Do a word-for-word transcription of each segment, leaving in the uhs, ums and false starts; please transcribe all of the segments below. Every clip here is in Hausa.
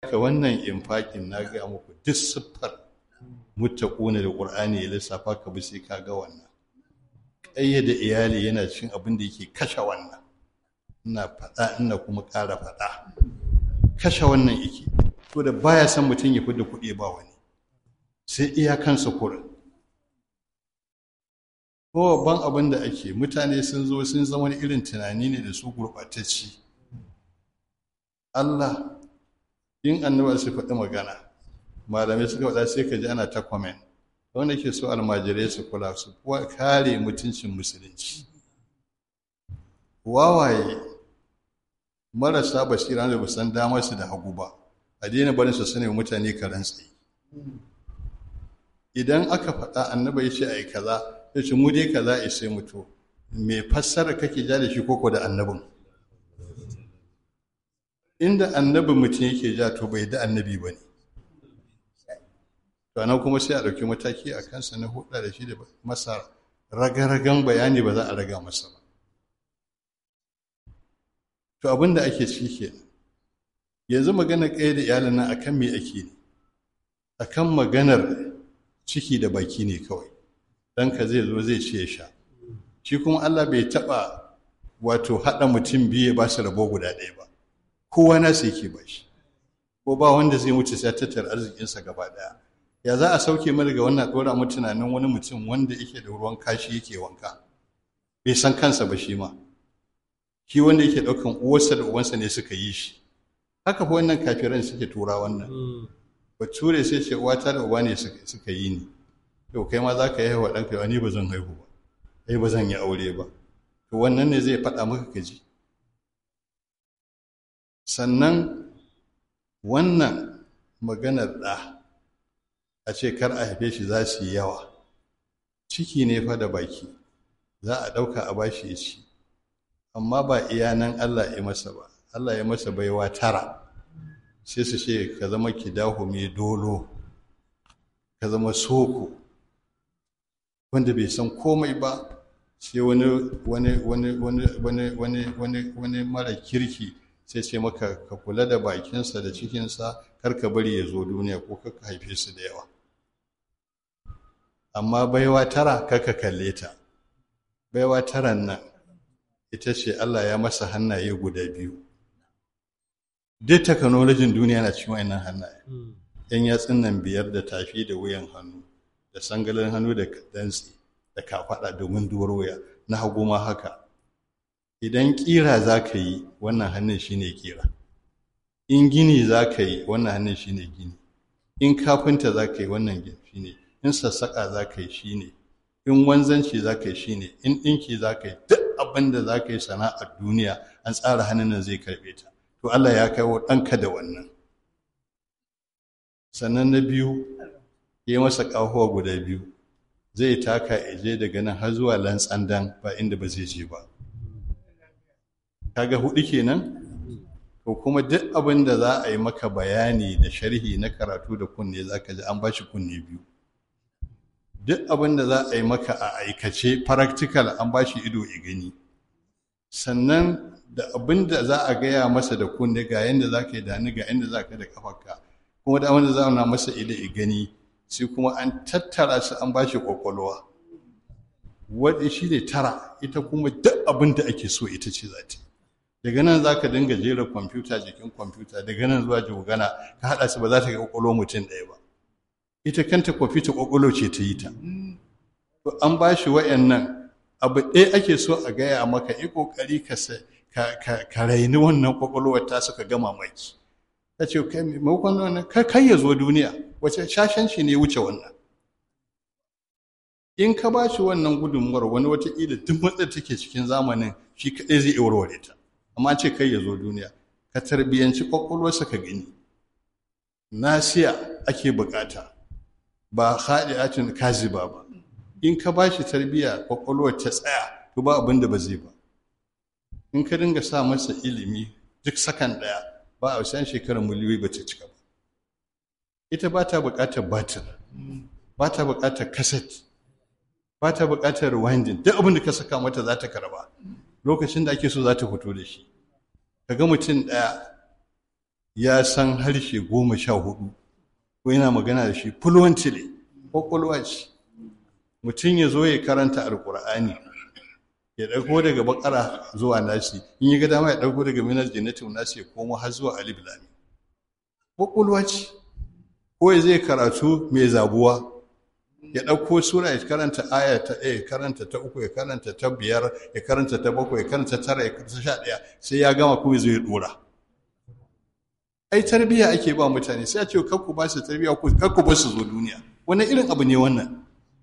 ka wannan infakin na ga muku duk siffar muttaquna da Qur'ani ya lissafa ka bi sai ka ga wannan ƙayyade iyali yana cikin abin da yake kashe wannan ina faɗa ina kuma ƙara faɗa kashe wannan yake to da baya son mutum ya fidda kuɗi ba wani sai iyakansa kurin ko babban abin da ake mutane sun zo sun zama wani irin tunani ne da su gurɓatacci Allah in annabi su faɗi magana malamai suka faɗa sai ka ji ana ta comment wanda ke so almajirai su kula su kuwa kare mutuncin musulunci wawaye marasa basira da basan damar su da hagu ba a daina barin su sune mutane karan tsaye idan aka faɗa annabi ya ce ai kaza ya ce mu dai kaza ai sai mutu me fassara kake ja da shi koko da annabin inda annabi mutum yake ja to bai da annabi ba ne to nan kuma sai a ɗauki mataki a kansa na huɗa da shi da masa ragaragan bayani ba za a raga masa ba to abin da ake ciki kenan yanzu magana ƙaya da iyalin nan akan me ake ne akan maganar ciki da baki ne kawai ɗanka zai zo zai ce ya sha shi kuma Allah bai taɓa wato haɗa mutum biyu ba su rabo guda ɗaya ba kowa na sai yake ba shi ko ba wanda zai mutu sai tattara arzikinsa gaba ɗaya ya za a sauke mu daga wannan ɗora mu tunanin wani mutum wanda yake da ruwan kashi yake wanka bai san kansa ba shi ma shi wanda yake ɗaukan uwarsa da uwansa ne suka yi shi haka fa wannan kafiran suke tura wannan bature sai ce uwata da uba ne suka yi ni to kai ma za ka yi haihuwa ɗanka ni ba zan haihu ba ai ba zan yi aure ba to wannan ne zai faɗa maka kaji sannan wannan maganar ɗa a ce kar a haife shi za su yi yawa ciki ne fa da baki za a ɗauka a bashi ya ci amma ba iya nan Allah ya masa ba Allah ya masa baiwa tara sai su ce ka zama kidahu mai dolo ka zama soko wanda bai san komai ba sai wani wani wani wani wani wani wani wani mara kirki sai ce maka ka kula da bakinsa da cikinsa kar ka bari ya zo duniya ko ka haife su da yawa amma baiwa tara kaka kalle ta baiwa taran nan ita ce Allah ya masa hannaye guda biyu duk technology duniya na cikin wannan hannaye yan yatsun nan biyar da tafi da wuyan hannu da sangalin hannu da dantsi da kafada da gunduwar wuya na hagu ma haka idan kira za ka yi wannan hannun shine kira in gini za ka yi wannan hannun shine gini in kafinta za ka yi wannan shine in sassaƙa za ka yi shine in wanzanci za ka yi shine in ɗinki za ka yi duk abin da za ka yi sana'ar duniya an tsara hannun nan zai karɓe ta to Allah ya kai wa ɗanka da wannan sannan na biyu ya yi masa ƙahuwa guda biyu zai taka ya je daga nan har zuwa lantsandan ba inda ba zai je ba kaga hudu kenan to kuma duk abin da za a yi maka bayani da sharhi na karatu da kunne za ka ji an ba shi kunne biyu duk abin da za a yi maka a aikace practical an ba shi ido ya gani sannan da abin da za a gaya masa da kunne ga yadda za ka yi da ni ga yadda za ka da kafarka kuma da abin da za a na masa ido ya gani sai kuma an tattara su an ba shi kwakwalwa wadda shi ne tara ita kuma duk abin da ake so ita ce za ta daga nan za ka dinga jera kwamfuta jikin kwamfuta daga nan zuwa jogana ka haɗa su ba za ta ga kwakwalwa mutum ɗaya ba ita kanta kwamfuta kwakwalwa ce ta yi ta to an ba shi wa'annan abu ɗaya ake so a gaya maka yi ƙoƙari ka raini wannan kwakwalwar ta suka gama maki ta ce kai maimakon wannan kai ya zo duniya wace shashanci ne wuce wannan in ka ba shi wannan gudunmuwar wani wataƙila duk matsalar take cikin zamanin shi kaɗai zai iya warware ta amma ce kai ya zo duniya ka tarbiyyanci kwakwalwarsa ka gani nasiya ake bukata ba khadi'atun kaziba ba in ka ba shi tarbiyya kwakwalwar ta tsaya to ba abin da ba zai ba in ka dinga sa masa ilimi duk sakan ɗaya ba a san shekarar miliyoyi ba ta cika ba ita ba ta buƙatar batir ba ta buƙatar kaset ba ta buƙatar winding duk abin da ka saka mata za ta karba lokacin da ake so za ta fito da shi kaga mutum ɗaya ya san harshe goma sha hudu ko yana magana da shi fluently kwakwalwa ce. Mutum ya zo ya karanta alkur'ani ya ɗauko daga bakara zuwa nasi, in yi ga dama ya ɗauko daga minar jannatin nasi ya komo har zuwa alif lam kwakwalwa ce. Ko ya zai karatu mai zabuwa ya ɗauko sura ya karanta aya ta ɗaya ya karanta ta uku ya karanta ta biyar ya karanta ta bakwai ya karanta tara ya karanta sha ɗaya sai ya gama kuma zai ɗora. Ai tarbiyya ake ba mutane, sai a ce kakku ba su tarbiyya kakku ba su zo duniya. Wani irin abu ne wannan?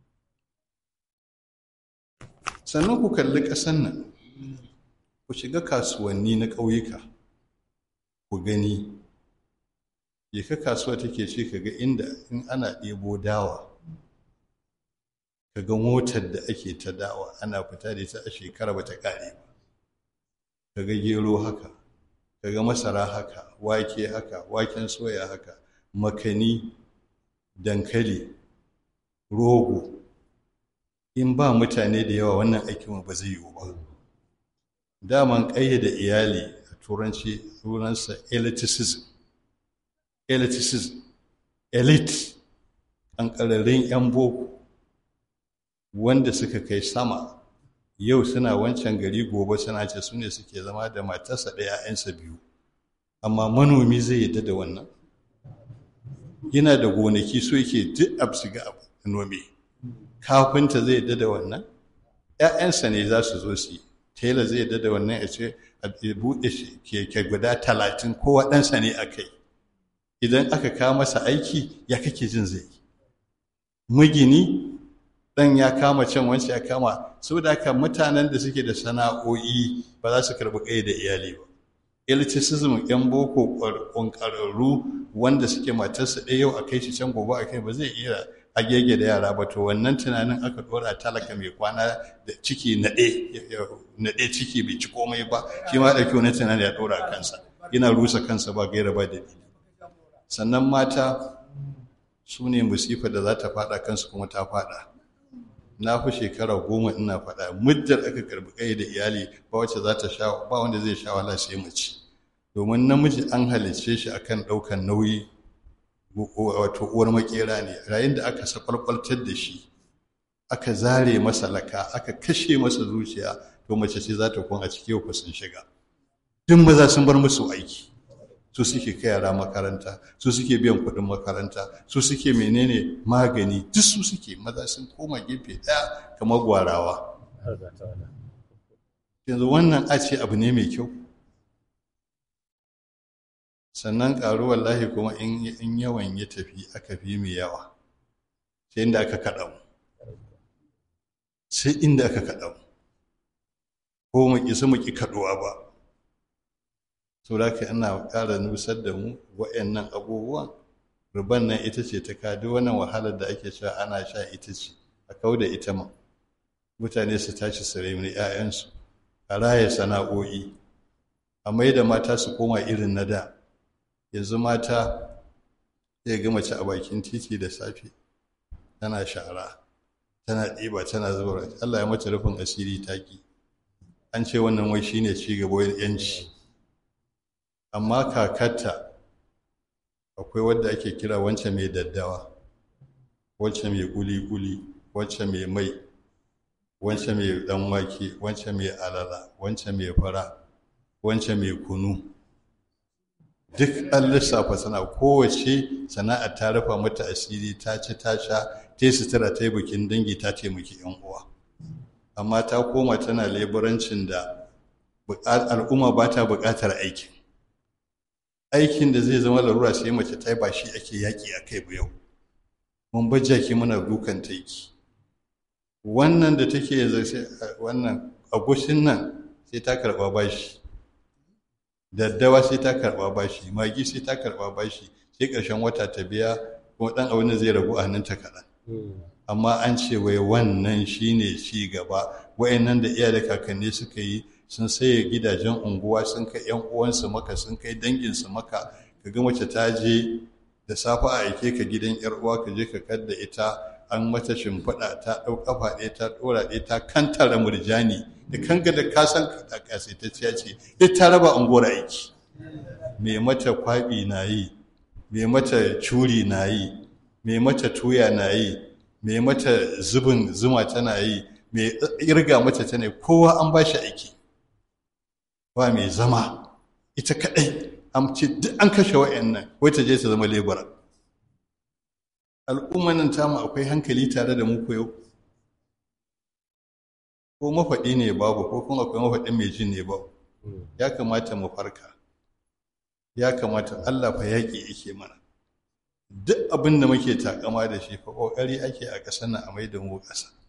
Sannan ku kalli ƙasan nan, ku shiga kasuwanni na ƙauyuka ku gani, je ka kasuwa take ce ka ga inda in ana ɗebo dawa, ka ga motar da ake ta dawa ana fita da ita a shekara ba ta ƙare ba, ka ga gero haka, ka ga masara haka, wake haka, waken soya haka, makani, dankali, rogo. In ba mutane da yawa wannan aikin ba zai yiwu ba. Daman ƙayyade iyali a turanci sunansa elitism. Elitism, elite, ƙanƙararrun 'yan boko wanda suka kai sama, yau suna wancan gari gobe suna ce su ne suke zama da matarsa da 'ya'yansa biyu. Amma manomi zai yadda da wannan? Yana da gonaki so yake duk abu su ga nome. Kafinta zai yadda da wannan? 'Ya'yansa ne za su zo su yi. Tela zai yadda da wannan ya ce a buɗe keke guda talatin kowa ɗansa ne a kai. Idan aka kawo masa aiki ya kake jin zai yi? Magini ɗan ya kama can wancan ya kama, saboda haka mutanen da suke da sana'o'i ba za su karɓi ƙai da iyali ba. Elitism 'yan boko ƙwararru wanda suke matarsa ɗaya yau a kai shi can gobe a kai ba zai iya agege da yara ba. To wannan tunanin aka ɗora talaka mai kwana da ciki naɗe ciki bai ci komai ba, shi ma ɗauki wani tunani ya ɗora kansa, yana rusa kansa ba gaira ba dalili. Sannan mata su ne musifa da za ta faɗa kansu kuma ta faɗa. Na fi shekara goma ina faɗa, muddar aka karɓi ƙai da iyali ba wacce za ta sha, ba wanda zai sha wala sai mace. Domin namiji an halicce shi akan ɗaukan nauyi, wato uwar makera ne. Yayin da aka sakwalkwaltar da shi, aka zare masa laka, aka kashe masa zuciya, to mace ce za ta kun a ciki yau sun shiga. Duk maza sun bar musu aiki. Su suke kai yara makaranta, su suke biyan kuɗin makaranta, su suke menene magani, duk su suke. Maza sun koma gefe ɗaya kamar gwarawa. Yanzu wannan a ce abu ne mai kyau. Sannan ƙaru wallahi kuma in yawan ya tafi aka fi mai yawa, sai inda aka kaɗa mu, sai inda aka kaɗa mu, ko mu ƙi su mu ƙi kaɗuwa ba. So da ka ina ƙara nusar da mu wa'annan abubuwan. Riban nan ita ce ta kadi wannan wahalar da ake cewa ana sha ita ce, a kau da ita ma. Mutane su tashi su raini 'ya'yansu, a raya sana'o'i, a mai da mata su koma irin na da. Yanzu mata zai ga mace a bakin titi da safe tana shara, tana ɗiba, tana zuwa. Allah ya mata rufin asiri taki. An ce wannan wai shine ci gaba yanci. Amma kakarta akwai wadda ake kira wance mai daddawa, wance mai kuli-kuli, wance mai mai, wance mai ɗan wake, wance mai alala, wance mai fara, wance mai kunu. Duk an lissafa sana, kowace sana'a ta rufa mata asiri, ta ci ta sha, ta yi sutura, ta yi bikin dangi, ta taimaki 'yan uwa. Amma ta koma tana leburancin da al'umma ba ta buƙatar aikin. Aikin da zai zama larura sai mace ta yi ba shi ake yaƙi a kai ba yau. Mun bajjaki muna dukan taiki. Wannan da take yanzu wannan agushin nan sai ta karɓa bashi. Daddawa sai ta karɓa bashi, magi sai ta karɓa bashi, sai ƙarshen wata ta biya kuma ɗan abin da zai ragu a hannunta kaɗan. Amma an ce wai wannan shine ci gaba. Wa'annan da iyaye da kakanni suka yi sun saye gidajen unguwa, sun kai 'yan uwansu maka, sun kai danginsu maka. Ka ga mace ta je da safe a aike ka gidan 'yar uwa, ka je ka kadda ita, an mata shimfiɗa, ta ɗau ƙafa ɗaya, ta ɗora ɗaya, ta kantara murjani da kanga da ka san ka kasaitacciya ce, duk ta raba unguwar aiki. mai mata kwaɓi na yi, mai mata curi na yi, mai mata tuya na yi, mai mata zubin zuma tana yi, mai irga mata tana yi, kowa an ba shi aiki ba mai zama ita kaɗai an ce duk an kashe wa'annan wai ta je ta zama lebura. Al'umman nan tamu akwai hankali tare da mu yau ko mafaɗi ne babu ko kuma akwai mafaɗin mai jin ne babu. Ya kamata mu farka, ya kamata Allah fa yaƙi yake mana duk abin da muke takama da shi fa ƙoƙari ake a ƙasar nan a mai da mu ƙasa.